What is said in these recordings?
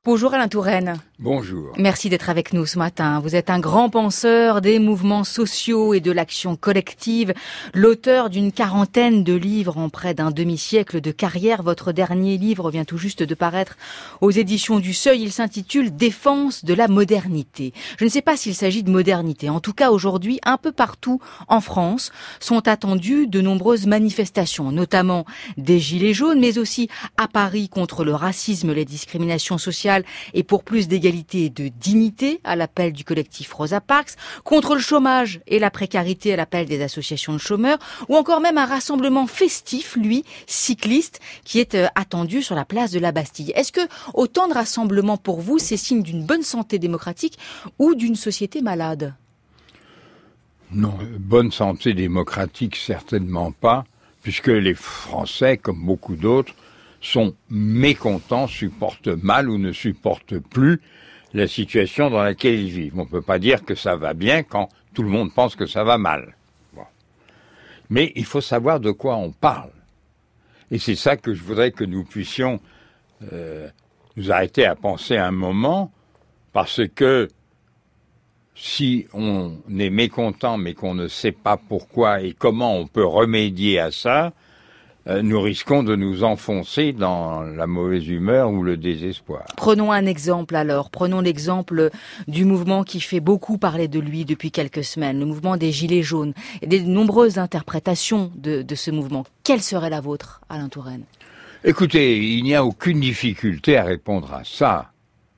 Bonjour Alain Touraine. Bonjour. Merci d'être avec nous ce matin. Vous êtes un grand penseur des mouvements sociaux et de l'action collective, l'auteur d'une quarantaine de livres en près d'un demi-siècle de carrière. Votre dernier livre vient tout juste de paraître aux éditions du Seuil. Il s'intitule « Défense de la modernité ». Je ne sais pas s'il s'agit de modernité. En tout cas, aujourd'hui, un peu partout en France, sont attendues de nombreuses manifestations, notamment des Gilets jaunes, mais aussi à Paris contre le racisme, les discriminations sociales et pour plus d'égalité et de dignité à l'appel du collectif Rosa Parks, contre le chômage et la précarité à l'appel des associations de chômeurs, ou encore même un rassemblement festif, lui, cycliste, qui est attendu sur la place de la Bastille. Est-ce que autant de rassemblements pour vous, c'est signe d'une bonne santé démocratique ou d'une société malade ? Non, bonne santé démocratique, certainement pas, puisque les Français, comme beaucoup d'autres, sont mécontents, supportent mal ou ne supportent plus la situation dans laquelle ils vivent. On ne peut pas dire que ça va bien quand tout le monde pense que ça va mal. Bon. Mais il faut savoir de quoi on parle. Et c'est ça que je voudrais que nous puissions nous arrêter à penser un moment, parce que si on est mécontent mais qu'on ne sait pas pourquoi et comment on peut remédier à ça, nous risquons de nous enfoncer dans la mauvaise humeur ou le désespoir. Prenons un exemple alors. Prenons l'exemple du mouvement qui fait beaucoup parler de lui depuis quelques semaines, le mouvement des Gilets jaunes, et des nombreuses interprétations de ce mouvement. Quelle serait la vôtre, Alain Touraine ? Écoutez, il n'y a aucune difficulté à répondre à ça.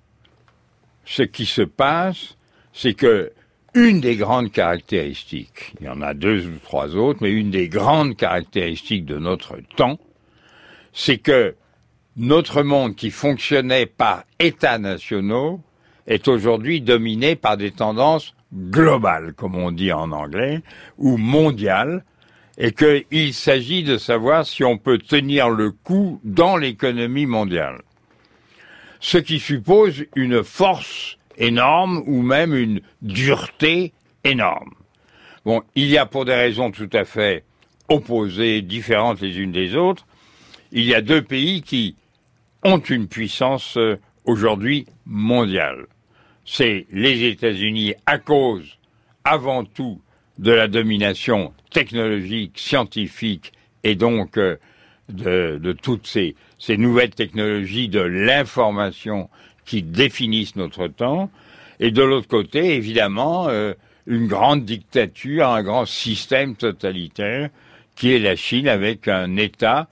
Ce qui se passe, c'est que une des grandes caractéristiques, il y en a 2 ou 3 autres, mais une des grandes caractéristiques de notre temps, c'est que notre monde qui fonctionnait par États nationaux est aujourd'hui dominé par des tendances globales, comme on dit en anglais, ou mondiales, et qu'il s'agit de savoir si on peut tenir le coup dans l'économie mondiale. Ce qui suppose une force énorme ou même une dureté énorme. Bon, il y a pour des raisons tout à fait opposées, différentes les unes des autres, il y a 2 pays qui ont une puissance aujourd'hui mondiale. C'est les États-Unis à cause, avant tout, de la domination technologique, scientifique et donc de toutes ces nouvelles technologies de l'information qui définissent notre temps, et de l'autre côté, évidemment, une grande dictature, un grand système totalitaire, qui est la Chine, avec un État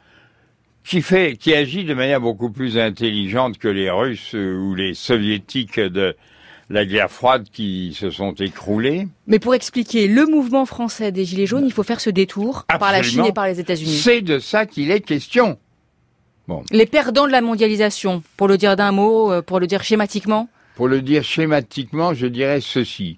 qui agit de manière beaucoup plus intelligente que les Russes ou les Soviétiques de la guerre froide qui se sont écroulés. Mais pour expliquer le mouvement français des Gilets jaunes, il faut faire ce détour par la Chine et par les États-Unis. C'est de ça qu'il est question. Bon. Les perdants de la mondialisation, pour le dire d'un mot, pour le dire schématiquement ? Pour le dire schématiquement, je dirais ceci.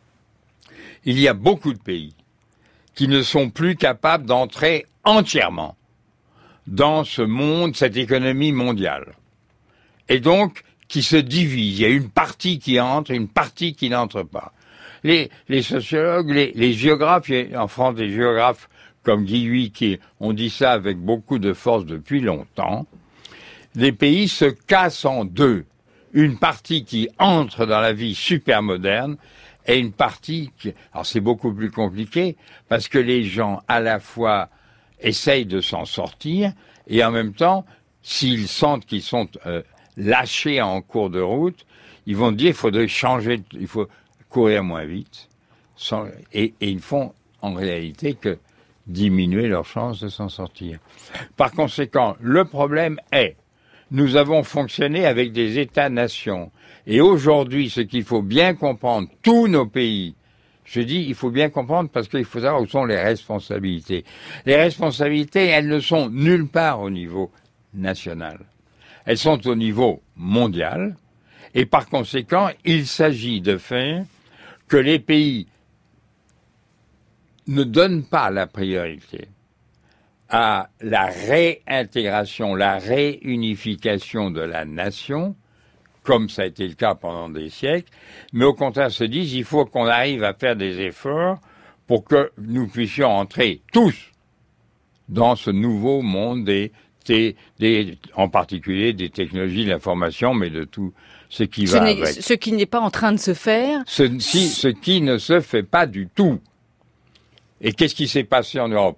Il y a beaucoup de pays qui ne sont plus capables d'entrer entièrement dans ce monde, cette économie mondiale. Et donc, qui se divisent. Il y a une partie qui entre et une partie qui n'entre pas. Les sociologues, les géographes, il y a en France des géographes comme Guy Huy, qui ont dit ça avec beaucoup de force depuis longtemps, les pays se cassent en 2. Une partie qui entre dans la vie super moderne et une partie qui... Alors c'est beaucoup plus compliqué parce que les gens à la fois essayent de s'en sortir et en même temps, s'ils sentent qu'ils sont lâchés en cours de route, ils vont dire il faudrait changer, il faut courir moins vite. Et ils ne font en réalité que diminuer leurs chances de s'en sortir. Par conséquent, le problème est, nous avons fonctionné avec des États-nations. Et aujourd'hui, ce qu'il faut bien comprendre, tous nos pays, je dis il faut bien comprendre parce qu'il faut savoir où sont les responsabilités. Les responsabilités, elles ne sont nulle part au niveau national. Elles sont au niveau mondial. Et par conséquent, il s'agit de faire que les pays ne donne pas la priorité à la réintégration, la réunification de la nation, comme ça a été le cas pendant des siècles, mais au contraire se disent il faut qu'on arrive à faire des efforts pour que nous puissions entrer tous dans ce nouveau monde des en particulier des technologies de l'information, mais de tout ce qui va avec. Ce qui n'est pas en train de se faire. Ce qui ne se fait pas du tout. Et qu'est-ce qui s'est passé en Europe,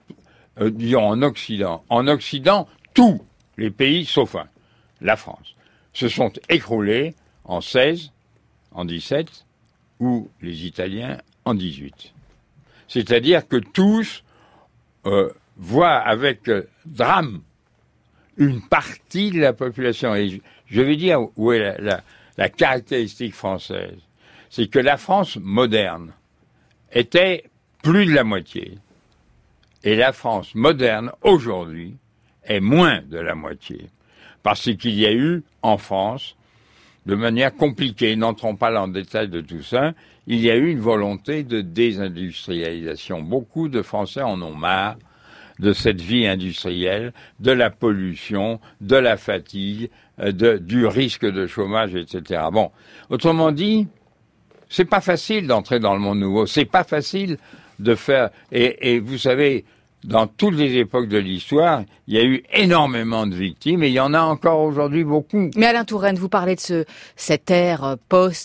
en Occident? En Occident, tous les pays, sauf un, la France, se sont écroulés en 16, en 17, ou les Italiens en 18. C'est-à-dire que tous voient avec drame une partie de la population. Et je vais dire où est la caractéristique française. C'est que la France moderne était plus de la moitié. Et la France moderne, aujourd'hui, est moins de la moitié. Parce qu'il y a eu, en France, de manière compliquée, n'entrons pas dans le détail de tout ça, il y a eu une volonté de désindustrialisation. Beaucoup de Français en ont marre de cette vie industrielle, de la pollution, de la fatigue, du risque de chômage, etc. Bon, autrement dit, c'est pas facile d'entrer dans le monde nouveau, c'est pas facile de faire... Et vous savez, dans toutes les époques de l'histoire, il y a eu énormément de victimes et il y en a encore aujourd'hui beaucoup. Mais Alain Touraine, vous parlez de cette ère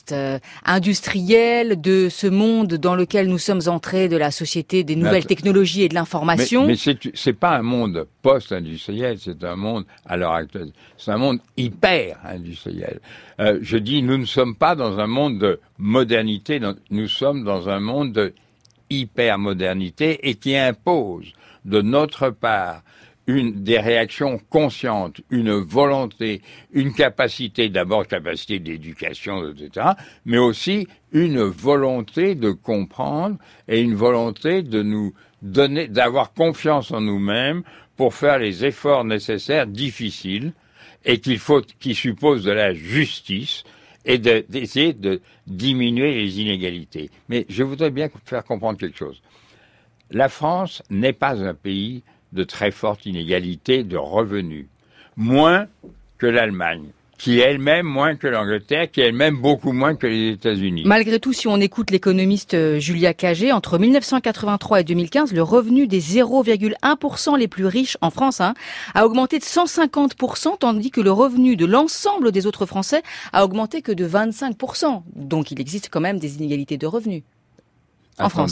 post-industrielle, de ce monde dans lequel nous sommes entrés, de la société des nouvelles technologies et de l'information. Mais c'est pas un monde post-industriel, c'est un monde, à l'heure actuelle, c'est un monde hyper-industriel. Je dis, nous ne sommes pas dans un monde de modernité, nous sommes dans un monde de hyper-modernité et qui impose de notre part des réactions conscientes, une volonté, une capacité, d'abord capacité d'éducation, etc., mais aussi une volonté de comprendre et une volonté de nous donner, d'avoir confiance en nous-mêmes pour faire les efforts nécessaires, difficiles, et qui supposent de la justice et d'essayer de diminuer les inégalités. Mais je voudrais bien faire comprendre quelque chose. La France n'est pas un pays de très forte inégalité de revenus, moins que l'Allemagne, qui est elle-même moins que l'Angleterre, qui est elle-même beaucoup moins que les États-Unis. Malgré tout, si on écoute l'économiste Julia Cagé, entre 1983 et 2015, le revenu des 0,1% les plus riches en France a augmenté de 150%, tandis que le revenu de l'ensemble des autres Français a augmenté que de 25%. Donc il existe quand même des inégalités de revenus en France.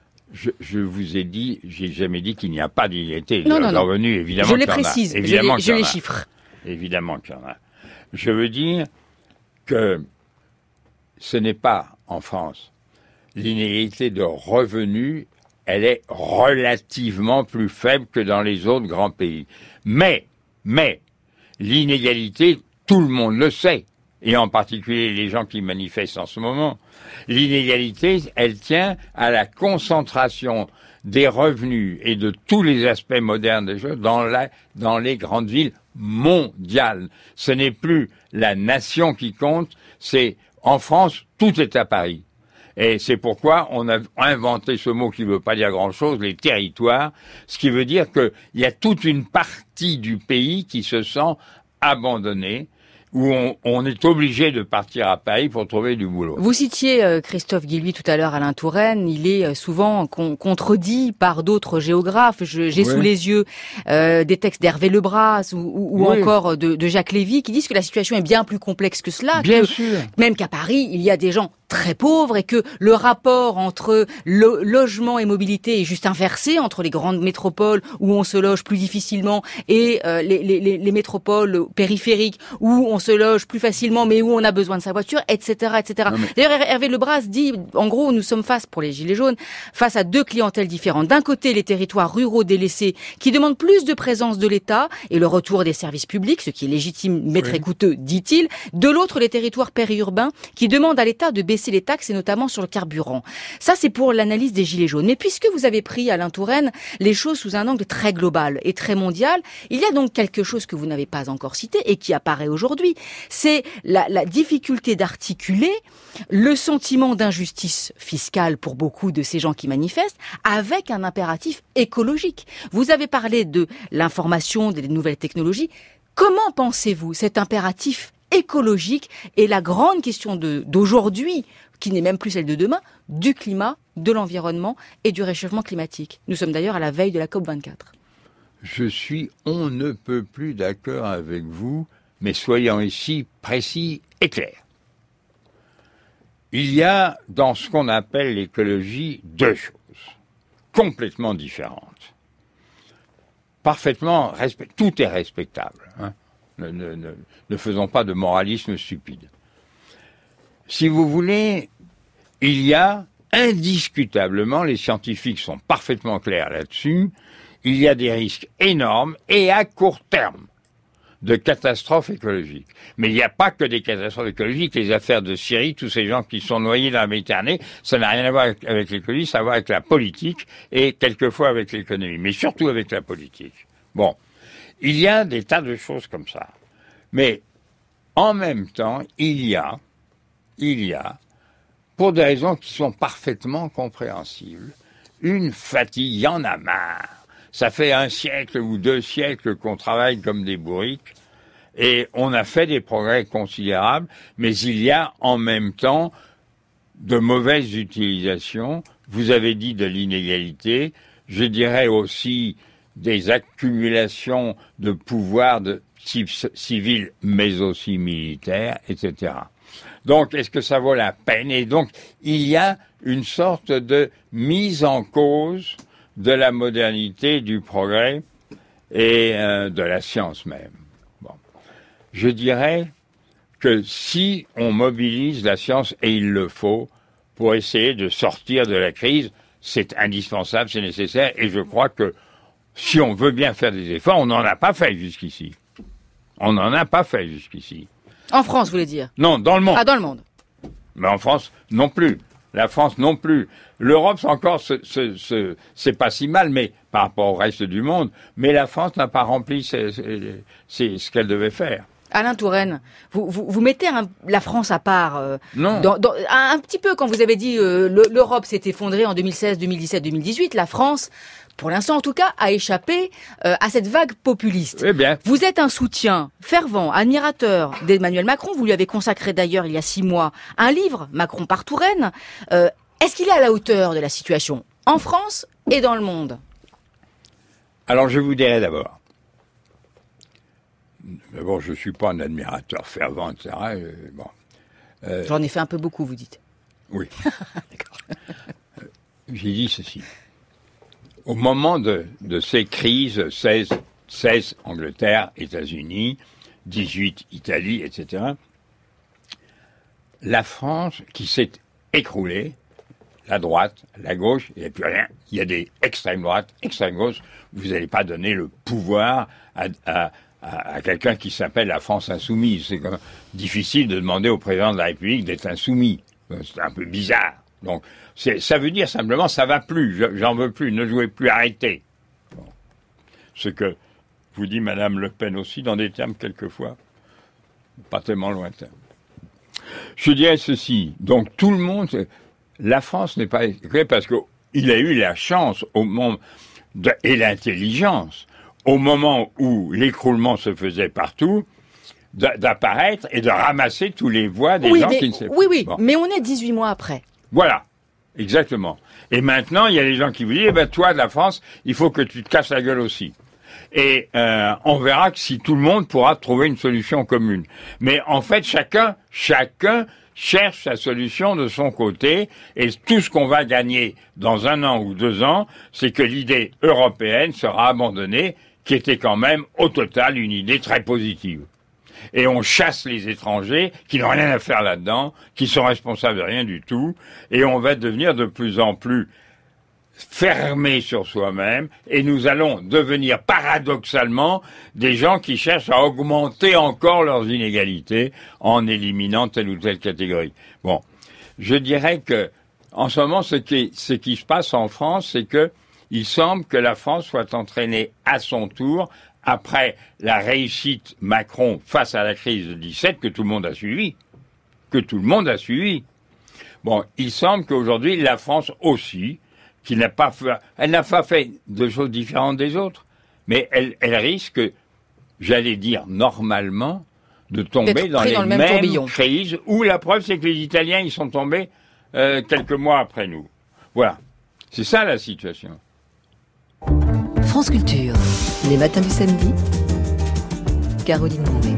Je vous ai dit, j'ai jamais dit qu'il n'y a pas d'inégalité de revenus, évidemment. Je les précise, je les chiffre. Évidemment qu'il y en a. Je veux dire que ce n'est pas en France. L'inégalité de revenus, elle est relativement plus faible que dans les autres grands pays. Mais, l'inégalité, tout le monde le sait, et en particulier les gens qui manifestent en ce moment. L'inégalité, elle tient à la concentration des revenus et de tous les aspects modernes des choses dans les grandes villes mondiales. Ce n'est plus la nation qui compte, c'est en France, tout est à Paris. Et c'est pourquoi on a inventé ce mot qui ne veut pas dire grand-chose, les territoires, ce qui veut dire qu'il y a toute une partie du pays qui se sent abandonnée, où on est obligé de partir à Paris pour trouver du boulot. Vous citiez Christophe Guilluy tout à l'heure, Alain Touraine. Il est souvent contredit par d'autres géographes. J'ai sous les yeux des textes d'Hervé Lebras ou encore de Jacques Lévy qui disent que la situation est bien plus complexe que cela. Bien sûr. Même qu'à Paris, il y a des gens très pauvres et que le rapport entre logement et mobilité est juste inversé entre les grandes métropoles où on se loge plus difficilement et les métropoles périphériques où on se loge plus facilement mais où on a besoin de sa voiture, etc., etc. D'ailleurs, Hervé Lebras dit, en gros, nous sommes pour les Gilets jaunes, face à deux clientèles différentes. D'un côté, les territoires ruraux délaissés qui demandent plus de présence de l'État et le retour des services publics, ce qui est légitime mais très coûteux, dit-il. De l'autre, les territoires périurbains qui demandent à l'État de baisser les taxes et notamment sur le carburant. Ça, c'est pour l'analyse des Gilets jaunes. Mais puisque vous avez pris, Alain Touraine, les choses sous un angle très global et très mondial, il y a donc quelque chose que vous n'avez pas encore cité et qui apparaît aujourd'hui. C'est la difficulté d'articuler le sentiment d'injustice fiscale pour beaucoup de ces gens qui manifestent avec un impératif écologique. Vous avez parlé de l'information, des nouvelles technologies. Comment pensez-vous cet impératif écologique et la grande question d'aujourd'hui, qui n'est même plus celle de demain, du climat, de l'environnement et du réchauffement climatique? Nous sommes d'ailleurs à la veille de la COP24. Je suis on ne peut plus d'accord avec vous, mais soyons ici précis et clairs. Il y a dans ce qu'on appelle l'écologie deux choses complètement différentes. Parfaitement, tout est respectable. Hein. Ne faisons pas de moralisme stupide. Si vous voulez, il y a indiscutablement, les scientifiques sont parfaitement clairs là-dessus, il y a des risques énormes et à court terme de catastrophes écologiques. Mais il n'y a pas que des catastrophes écologiques. Les affaires de Syrie, tous ces gens qui sont noyés dans la Méditerranée, ça n'a rien à voir avec l'écologie, ça a à voir avec la politique et quelquefois avec l'économie, mais surtout avec la politique. Bon, il y a des tas de choses comme ça. Mais en même temps, il y a, pour des raisons qui sont parfaitement compréhensibles, une fatigue, il y en a marre. Ça fait 1 siècle ou 2 siècles qu'on travaille comme des bourriques et on a fait des progrès considérables, mais il y a en même temps de mauvaises utilisations. Vous avez dit de l'inégalité, je dirais aussi des accumulations de pouvoirs de type civil, mais aussi militaire, etc. Donc, est-ce que ça vaut la peine? Et donc, il y a une sorte de mise en cause de la modernité, du progrès et de la science même. Bon. Je dirais que si on mobilise la science, et il le faut, pour essayer de sortir de la crise, c'est indispensable, c'est nécessaire, et je crois que si on veut bien faire des efforts, on n'en a pas fait jusqu'ici. On n'en a pas fait jusqu'ici. En France, vous voulez dire? Non, dans le monde. Ah, dans le monde. Mais en France, non plus. La France non plus. L'Europe, c'est pas si mal, mais par rapport au reste du monde. Mais la France n'a pas rempli ce qu'elle devait faire. Alain Touraine, vous mettez la France à part. Non. Un petit peu quand vous avez dit l'Europe s'est effondrée en 2016, 2017, 2018. La France, pour l'instant en tout cas, a échappé à cette vague populiste. Eh bien. Vous êtes un soutien fervent, admirateur d'Emmanuel Macron. Vous lui avez consacré d'ailleurs il y a 6 mois un livre, Macron par Touraine. Est-ce qu'il est à la hauteur de la situation en France et dans le monde? Alors je vous dirais d'abord, je suis pas un admirateur fervent, etc. J'en ai fait un peu beaucoup, vous dites. Oui. D'accord. J'ai dit ceci. Au moment de ces crises, 16 Angleterre, États-Unis, 18 Italie, etc., la France qui s'est écroulée, la droite, la gauche, il n'y a plus rien. Il y a des extrêmes droites, extrêmes gauches. Vous n'allez pas donner le pouvoir à quelqu'un qui s'appelle la France insoumise. C'est quand même difficile de demander au président de la République d'être insoumis. C'est un peu bizarre. Donc, ça veut dire simplement, ça va plus, j'en veux plus, ne jouez plus, arrêtez. Bon. Ce que vous dit Madame Le Pen aussi, dans des termes quelquefois pas tellement lointains. Je dirais ceci, donc tout le monde, la France n'est pas éclairée parce qu'il a eu la chance au moment et l'intelligence, au moment où l'écroulement se faisait partout, d'apparaître et de ramasser tous les voix des gens qui ne savent pas. Oui, bon. Mais on est 18 mois après. Voilà, exactement. Et maintenant, il y a des gens qui vous disent, toi, de la France, il faut que tu te casses la gueule aussi. Et on verra que si tout le monde pourra trouver une solution commune. Mais en fait, chacun cherche sa solution de son côté, et tout ce qu'on va gagner dans 1 an ou 2 ans, c'est que l'idée européenne sera abandonnée, qui était quand même, au total, une idée très positive. Et on chasse les étrangers qui n'ont rien à faire là-dedans, qui sont responsables de rien du tout, et on va devenir de plus en plus fermés sur soi-même, et nous allons devenir paradoxalement des gens qui cherchent à augmenter encore leurs inégalités en éliminant telle ou telle catégorie. Bon, je dirais que en ce moment, ce qui se passe en France, c'est que il semble que la France soit entraînée à son tour après la réussite Macron face à la crise de 17 que tout le monde a suivi. Bon, il semble qu'aujourd'hui, la France aussi, elle n'a pas fait de choses différentes des autres, mais elle risque, j'allais dire normalement, de tomber dans les mêmes crises, où la preuve c'est que les Italiens, ils sont tombés quelques mois après nous. Voilà. C'est ça la situation. France Culture. Les matins du samedi, Caroline Mouret.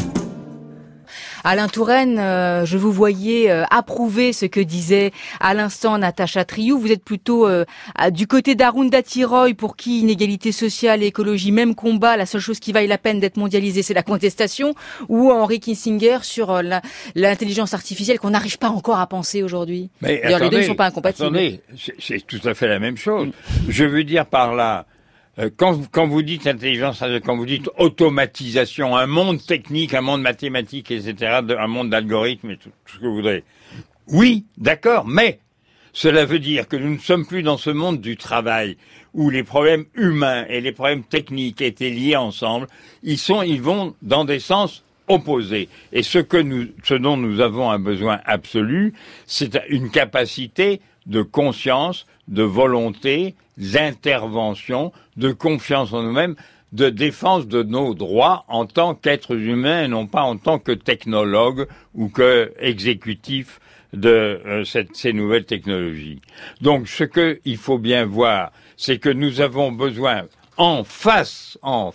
Alain Touraine, je vous voyais approuver ce que disait à l'instant Natacha Trioux. Vous êtes plutôt du côté d'Arundhati Roy, pour qui inégalité sociale et écologie, même combat, la seule chose qui vaille la peine d'être mondialisée, c'est la contestation, ou Henry Kissinger sur l'intelligence artificielle qu'on n'arrive pas encore à penser aujourd'hui. Mais d'ailleurs, les deux ne sont pas incompatibles. Attendez, c'est tout à fait la même chose. Je veux dire par là, quand vous dites intelligence, quand vous dites automatisation, un monde technique, un monde mathématique, etc., un monde d'algorithmes et tout ce que vous voudrez. Oui, d'accord, mais cela veut dire que nous ne sommes plus dans ce monde du travail où les problèmes humains et les problèmes techniques étaient liés ensemble. Ils vont dans des sens opposés. Et ce dont nous avons un besoin absolu, c'est une capacité de conscience, de volonté, d'intervention, de confiance en nous-mêmes, de défense de nos droits en tant qu'êtres humains et non pas en tant que technologues ou que exécutifs de ces nouvelles technologies. Donc ce qu'il faut bien voir, c'est que nous avons besoin en face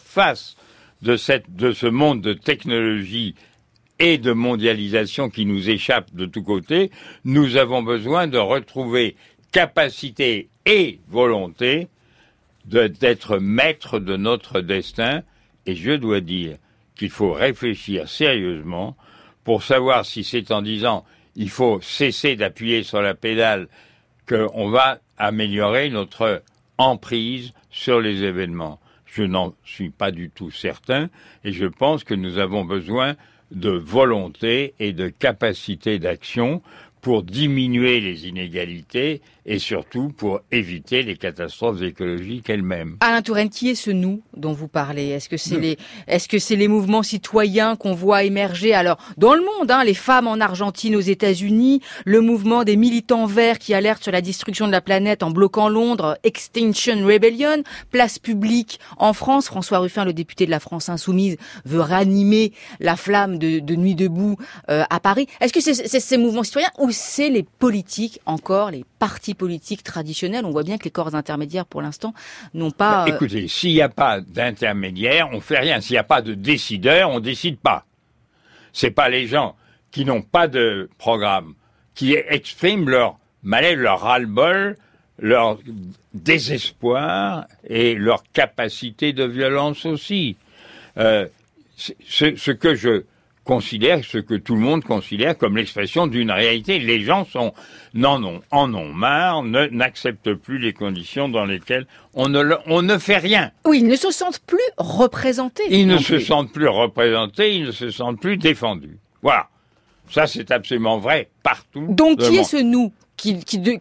de ce monde de technologie et de mondialisation qui nous échappe de tous côtés, nous avons besoin de retrouver capacité et volonté d'être maître de notre destin. Et je dois dire qu'il faut réfléchir sérieusement pour savoir si c'est en disant il faut cesser d'appuyer sur la pédale qu'on va améliorer notre emprise sur les événements. Je n'en suis pas du tout certain et je pense que nous avons besoin de volonté et de capacité d'action pour diminuer les inégalités et surtout pour éviter les catastrophes écologiques elles-mêmes. Alain Touraine, qui est ce nous dont vous parlez ? Est-ce que c'est les mouvements citoyens qu'on voit émerger alors dans le monde, les femmes en Argentine, aux États-Unis, le mouvement des militants verts qui alertent sur la destruction de la planète en bloquant Londres, Extinction Rebellion, place publique en France, François Ruffin, le député de la France Insoumise, veut ranimer la flamme de Nuit debout à Paris. Est-ce que c'est ces mouvements citoyens ou c'est les politiques, encore les partis politiques traditionnels? On voit bien que les corps intermédiaires, pour l'instant, n'ont pas... Écoutez, s'il n'y a pas d'intermédiaire, on fait rien. S'il n'y a pas de décideur, on décide pas. C'est pas les gens qui n'ont pas de programme, qui expriment leur malaise, leur ras-le-bol, leur désespoir et leur capacité de violence aussi. Ce que je considère, ce que tout le monde considère comme l'expression d'une réalité. Les gens en ont marre, n'acceptent plus les conditions dans lesquelles on ne fait rien. Oui, ils ne se sentent plus représentés. Ils ne se sentent plus représentés, ils ne se sentent plus défendus. Voilà. Ça, c'est absolument vrai partout. Donc, qui est ce nous qui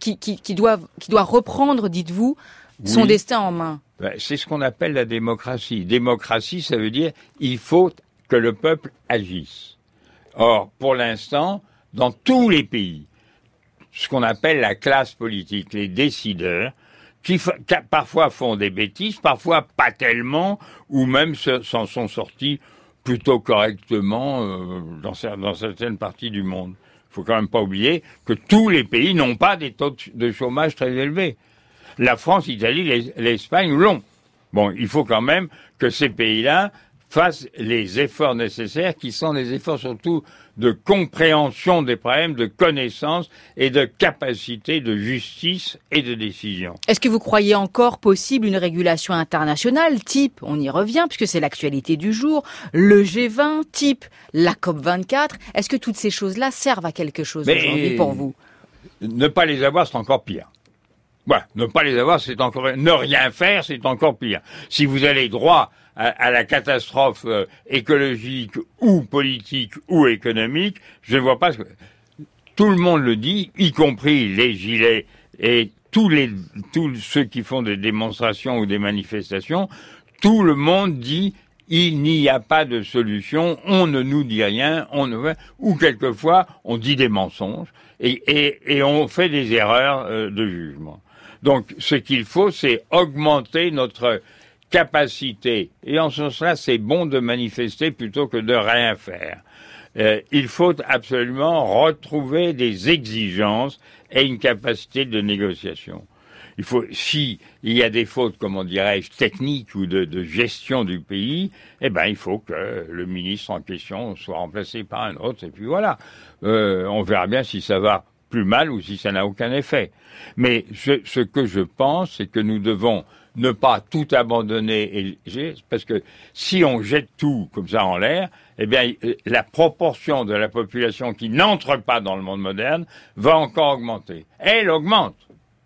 doit reprendre, dites-vous, son destin en main? C'est ce qu'on appelle la démocratie. Démocratie, ça veut dire il faut que le peuple agisse. Or, pour l'instant, dans tous les pays, ce qu'on appelle la classe politique, les décideurs, qui parfois font des bêtises, parfois pas tellement, ou même s'en sont sortis plutôt correctement dans certaines parties du monde. Il faut quand même pas oublier que tous les pays n'ont pas des taux de chômage très élevés. La France, l'Italie, l'Espagne l'ont. Bon, il faut quand même que ces pays-là fassent les efforts nécessaires, qui sont des efforts surtout de compréhension des problèmes, de connaissance et de capacité de justice et de décision. Est-ce que vous croyez encore possible une régulation internationale, type, on y revient puisque c'est l'actualité du jour, le G20, type la COP24? Est-ce que toutes ces choses-là servent à quelque chose aujourd'hui pour vous? Ne pas les avoir, c'est encore pire. Voilà, ne pas les avoir, c'est encore... Ne rien faire, c'est encore pire. Si vous allez droit à la catastrophe écologique ou politique ou économique, je ne vois pas... Tout le monde le dit, y compris les gilets et tous ceux qui font des démonstrations ou des manifestations, tout le monde dit il n'y a pas de solution, on ne nous dit rien, ou quelquefois on dit des mensonges et on fait des erreurs de jugement. Donc, ce qu'il faut, c'est augmenter notre capacité. Et en ce sens-là, c'est bon de manifester plutôt que de rien faire. Il faut absolument retrouver des exigences et une capacité de négociation. si il y a des fautes, comment dirais-je, techniques ou de gestion du pays, il faut que le ministre en question soit remplacé par un autre, et puis voilà. On verra bien si ça va plus mal ou si ça n'a aucun effet. Mais ce que je pense, c'est que nous devons ne pas tout abandonner, parce que si on jette tout comme ça en l'air, la proportion de la population qui n'entre pas dans le monde moderne va encore augmenter. Elle augmente.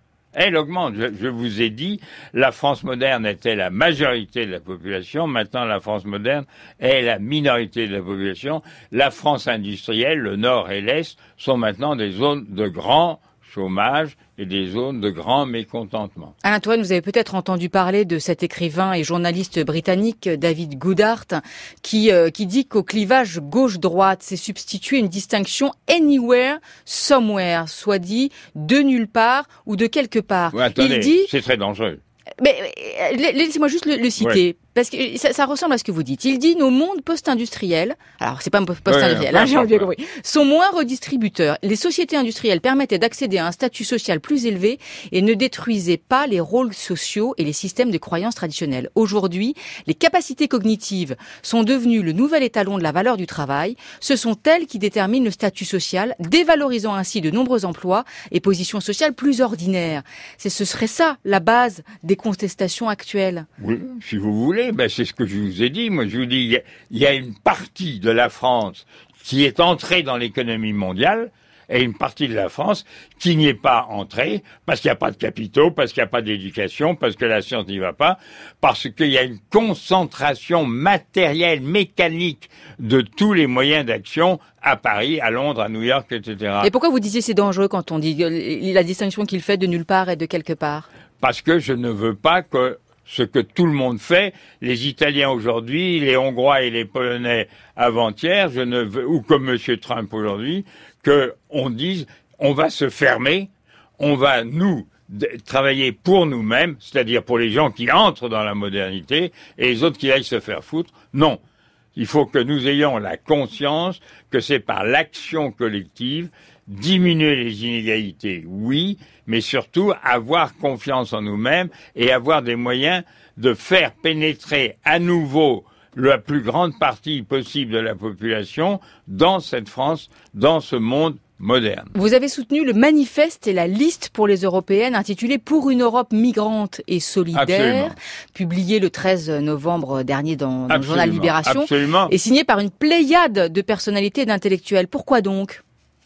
Je vous ai dit, la France moderne était la majorité de la population. Maintenant, la France moderne est la minorité de la population. La France industrielle, le Nord et l'Est, sont maintenant des zones de grand chômage et des zones de grand mécontentement. Alain Touraine, vous avez peut-être entendu parler de cet écrivain et journaliste britannique David Goodhart qui dit qu'au clivage gauche-droite s'est substituée une distinction anywhere, somewhere, soit dit de nulle part ou de quelque part. Ouais, attendez, c'est très dangereux. Mais laissez-moi juste le citer. Ouais. Parce que ça ressemble à ce que vous dites. Il dit nos mondes post-industriels, alors c'est pas un post-industriel, j'ai bien compris, sont moins redistributeurs. Les sociétés industrielles permettaient d'accéder à un statut social plus élevé et ne détruisaient pas les rôles sociaux et les systèmes de croyances traditionnels. Aujourd'hui, les capacités cognitives sont devenues le nouvel étalon de la valeur du travail. Ce sont elles qui déterminent le statut social, dévalorisant ainsi de nombreux emplois et positions sociales plus ordinaires. Ce serait ça, la base des contestations actuelles. Oui, si vous voulez. C'est ce que je vous ai dit. Moi, je vous dis, il y a une partie de la France qui est entrée dans l'économie mondiale et une partie de la France qui n'y est pas entrée parce qu'il n'y a pas de capitaux, parce qu'il n'y a pas d'éducation, parce que la science n'y va pas, parce qu'il y a une concentration matérielle, mécanique de tous les moyens d'action à Paris, à Londres, à New York, etc. Et pourquoi vous disiez c'est dangereux quand on dit la distinction qu'il fait de nulle part et de quelque part ? Parce que je ne veux pas que ce que tout le monde fait, les Italiens aujourd'hui, les Hongrois et les Polonais avant-hier, ou comme M. Trump aujourd'hui, qu'on dise on va se fermer, on va nous travailler pour nous-mêmes, c'est-à-dire pour les gens qui entrent dans la modernité, et les autres qui aillent se faire foutre. Non. Il faut que nous ayons la conscience que c'est par l'action collective, diminuer les inégalités, oui, mais surtout avoir confiance en nous-mêmes et avoir des moyens de faire pénétrer à nouveau la plus grande partie possible de la population dans cette France, dans ce monde moderne. Vous avez soutenu le manifeste et la liste pour les européennes intitulée « Pour une Europe migrante et solidaire », absolument, publié le 13 novembre dernier dans le journal Libération, absolument, et signé par une pléiade de personnalités et d'intellectuels. Pourquoi donc ?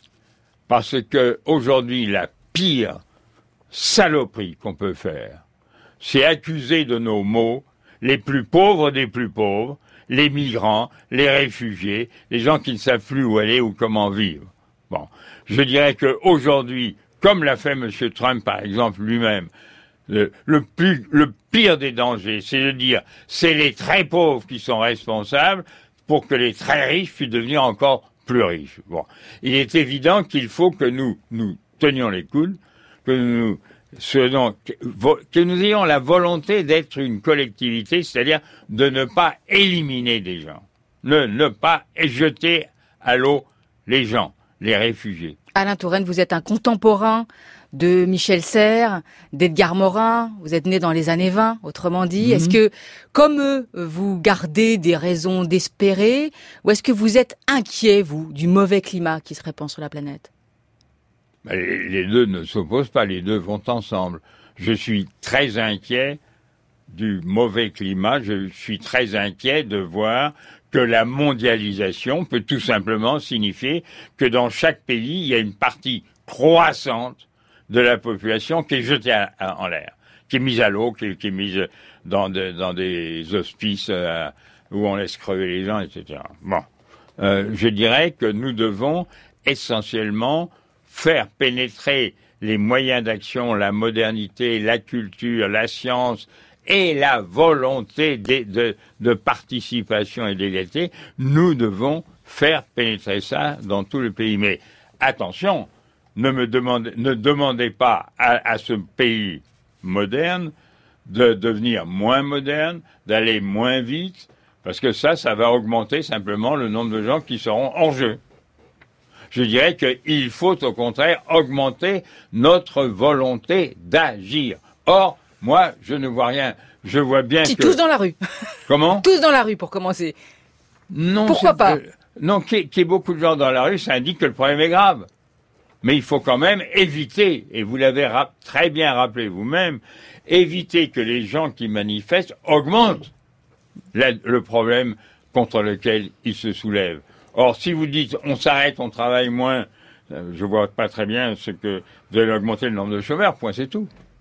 Parce que aujourd'hui, la pire saloperie qu'on peut faire, c'est accuser de nos maux les plus pauvres des plus pauvres, les migrants, les réfugiés, les gens qui ne savent plus où aller ou comment vivre. Bon, je dirais que aujourd'hui, comme l'a fait M. Trump par exemple lui-même, le pire des dangers, c'est de dire c'est les très pauvres qui sont responsables pour que les très riches puissent devenir encore plus riches. Bon, il est évident qu'il faut que nous tenions les coudes, que nous ayons la volonté d'être une collectivité, c'est-à-dire de ne pas éliminer des gens, ne pas jeter à l'eau les gens, les réfugiés. Alain Touraine, vous êtes un contemporain de Michel Serres, d'Edgar Morin, vous êtes né dans les années 20, autrement dit. Est-ce que, comme eux, vous gardez des raisons d'espérer, ou est-ce que vous êtes inquiet, vous, du mauvais climat qui se répand sur la planète ? Les deux ne s'opposent pas, les deux vont ensemble. Je suis très inquiet du mauvais climat, je suis très inquiet de voir que la mondialisation peut tout simplement signifier que dans chaque pays, il y a une partie croissante de la population qui est jetée en l'air, qui est mise à l'eau, qui est mise dans des hospices où on laisse crever les gens, etc. Bon, je dirais que nous devons essentiellement faire pénétrer les moyens d'action, la modernité, la culture, la science et la volonté de participation et d'égalité. Nous devons faire pénétrer ça dans tout le pays. Mais attention, ne demandez pas à ce pays moderne de devenir moins moderne, d'aller moins vite, parce que ça va augmenter simplement le nombre de gens qui seront en jeu. Je dirais qu'il faut au contraire augmenter notre volonté d'agir Or, moi, je ne vois rien. Je vois bien que... Tous dans la rue. Comment? Tous dans la rue, pour commencer. Non. Pourquoi pas? Non, qu'il y ait beaucoup de gens dans la rue, ça indique que le problème est grave. Mais il faut quand même éviter, et vous l'avez très bien rappelé vous-même, éviter que les gens qui manifestent augmentent le problème contre lequel ils se soulèvent. Or, si vous dites on s'arrête, on travaille moins, je vois pas très bien ce que vous allez augmenter le nombre de chômeurs, point, c'est tout.